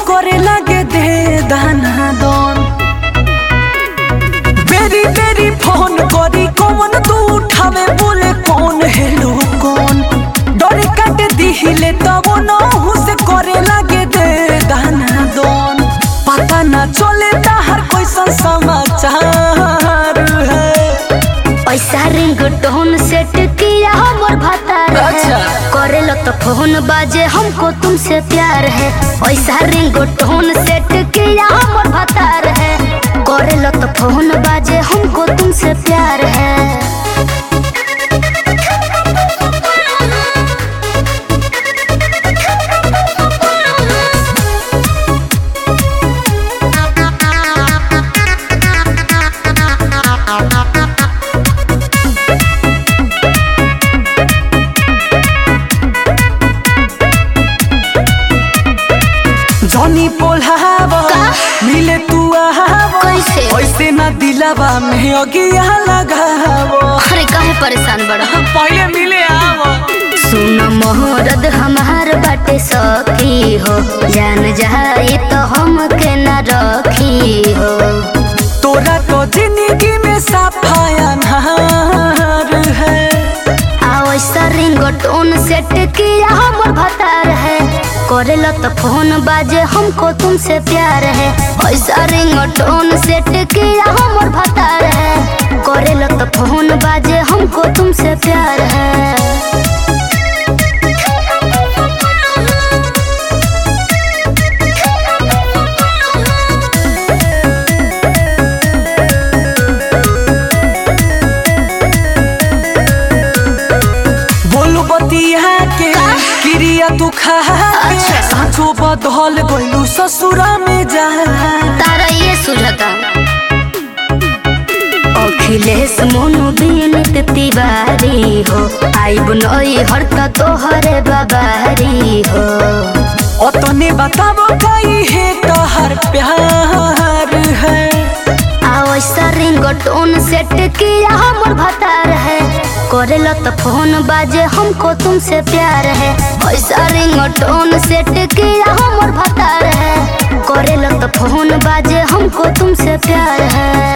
करे लगे दे दाना दोन। बेरी बेरी फोन करी कौन तू उठावे बोले कौन हेलो कौन। डोरी काट दिहिले तब नहु से करे लगे दे दाना दोन। पता ना चले ताहर कैसन समाचार है। पैसा रिंग टोन सेट किया हमर भतार है। करेलो तो फोन बाजे हमको तुमसे प्यार है। पैसा रिंग टोन सेट किया हमर भतार है। करेलो तो फोन बाजे हमको तुमसे प्यार है। जनी पोल्हावा मिले तू आवा कैसे? ऐसे ना दिलावा में अगिया लगावो। अरे काहे परेशान बड़ा? पहले मिले आवा। सुन मोहरद हमार बाटे सखी हो। जान जाए तो हमके न रखी हो। तोरा तो जिंदगी में सफाया नहार है। आवैसा रिंग टोन सेट किया हमर भतार है। करेला तो फोन बाजे हमको तुमसे प्यार है। ऐसा रिंग टोन सेट किया हमर भतार है। करेला तो फोन बाजे हमको तुमसे प्यार है। के क्रिया तू खा के साचो बदल गइलू ससुरा में जा। तारा ये सुझाता अखिलेश मोनू बीनित तिवारी हो। आइब नई हरता तोहरे बाबारी हो। ओतने बताबो कई है तोहर प्यार है। आवैसा रिंग टोन सेट किया हमर भतार है। करेला तो फोन बाजे हमको तुमसे प्यार है। ऐसा रिंग टोन सेट किया हमर भतार है। करेला तो फोन बाजे हमको तुमसे प्यार है।